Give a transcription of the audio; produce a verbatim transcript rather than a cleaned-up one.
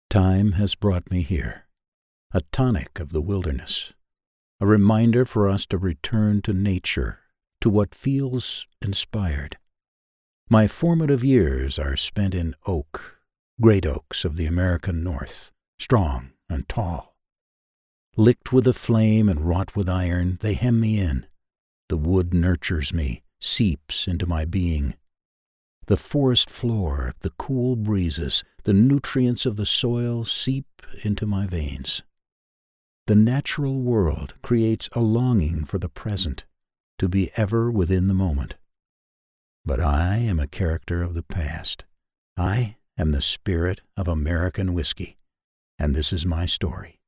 Time has brought me here, a tonic of the wilderness, a reminder for us to return to nature, to what feels inspired. My formative years are spent in oak, great oaks of the American North, strong and tall. Licked with the flame and wrought with iron, they hem me in. The wood nurtures me, seeps into my being. The forest floor, the cool breezes, the nutrients of the soil seep into my veins. The natural world creates a longing for the present, to be ever within the moment. But I am a character of the past. I am the spirit of American whiskey, and this is my story.